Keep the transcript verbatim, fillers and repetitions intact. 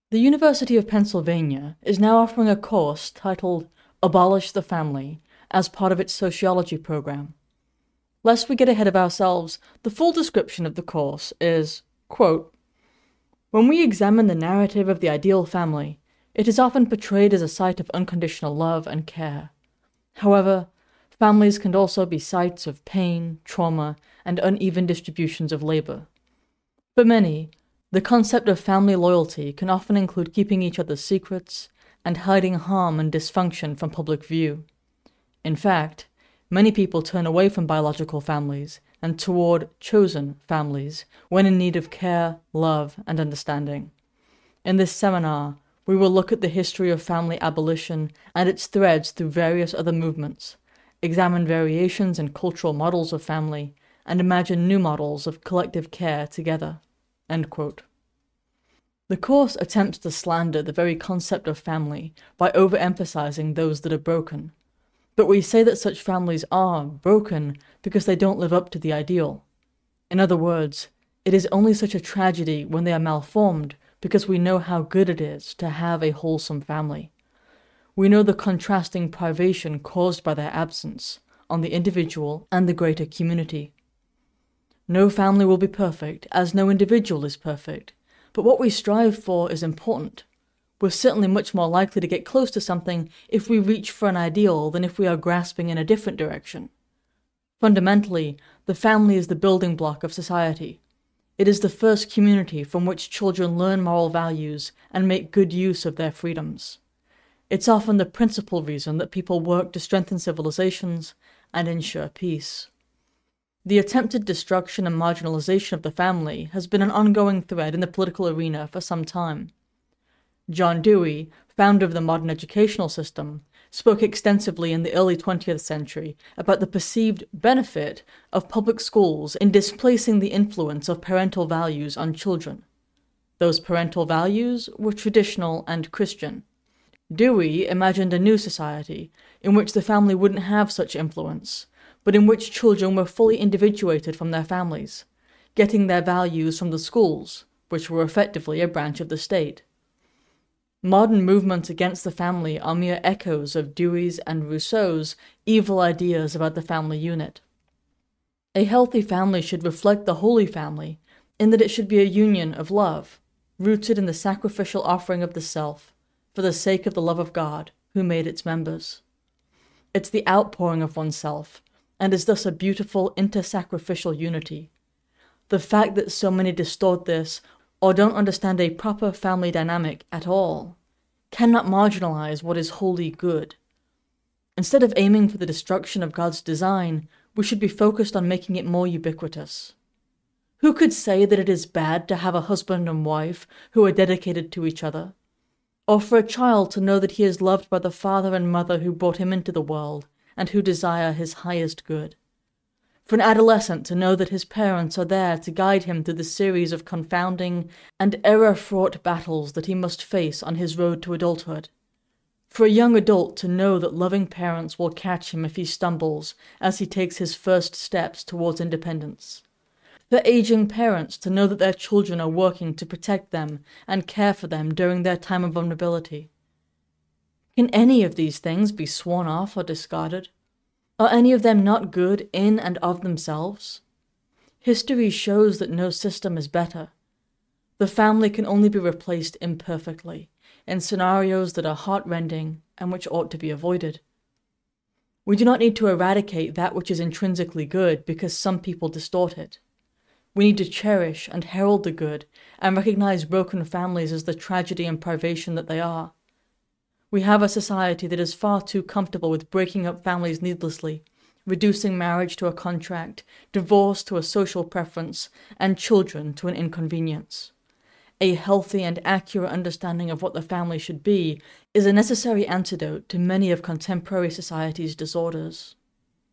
The University of Pennsylvania is now offering a course titled Abolish the Family as part of its sociology program. Lest we get ahead of ourselves, the full description of the course is, quote, "When we examine the narrative of the ideal family, it is often portrayed as a site of unconditional love and care. However, families can also be sites of pain, trauma, and uneven distributions of labor. For many, the concept of family loyalty can often include keeping each other's secrets and hiding harm and dysfunction from public view. In fact, many people turn away from biological families and toward chosen families when in need of care, love, and understanding. In this seminar, we will look at the history of family abolition and its threads through various other movements, examine variations in cultural models of family, and imagine new models of collective care together." End quote. The course attempts to slander the very concept of family by overemphasizing those that are broken. But we say that such families are broken because they don't live up to the ideal. In other words, it is only such a tragedy when they are malformed because we know how good it is to have a wholesome family. We know the contrasting privation caused by their absence on the individual and the greater community. No family will be perfect, as no individual is perfect, but what we strive for is important. We're certainly much more likely to get close to something if we reach for an ideal than if we are grasping in a different direction. Fundamentally, the family is the building block of society. It is the first community from which children learn moral values and make good use of their freedoms. It's often the principal reason that people work to strengthen civilizations and ensure peace. The attempted destruction and marginalization of the family has been an ongoing thread in the political arena for some time. John Dewey, founder of the modern educational system, spoke extensively in the early twentieth century about the perceived benefit of public schools in displacing the influence of parental values on children. Those parental values were traditional and Christian. Dewey imagined a new society in which the family wouldn't have such influence, but in which children were fully individuated from their families, getting their values from the schools, which were effectively a branch of the state. Modern movements against the family are mere echoes of Dewey's and Rousseau's evil ideas about the family unit. A healthy family should reflect the Holy Family in that it should be a union of love, rooted in the sacrificial offering of the self, for the sake of the love of God, who made its members. It's the outpouring of oneself, and is thus a beautiful inter-sacrificial unity. The fact that so many distort this or don't understand a proper family dynamic at all cannot marginalize what is wholly good. Instead of aiming for the destruction of God's design, we should be focused on making it more ubiquitous. Who could say that it is bad to have a husband and wife who are dedicated to each other? Or for a child to know that he is loved by the father and mother who brought him into the world and who desire his highest good? For an adolescent to know that his parents are there to guide him through the series of confounding and error-fraught battles that he must face on his road to adulthood. For a young adult to know that loving parents will catch him if he stumbles as he takes his first steps towards independence. For aging parents to know that their children are working to protect them and care for them during their time of vulnerability. Can any of these things be sworn off or discarded? Are any of them not good in and of themselves? History shows that no system is better. The family can only be replaced imperfectly, in scenarios that are heart-rending and which ought to be avoided. We do not need to eradicate that which is intrinsically good because some people distort it. We need to cherish and herald the good and recognize broken families as the tragedy and privation that they are. We have a society that is far too comfortable with breaking up families needlessly, reducing marriage to a contract, divorce to a social preference, and children to an inconvenience. A healthy and accurate understanding of what the family should be is a necessary antidote to many of contemporary society's disorders.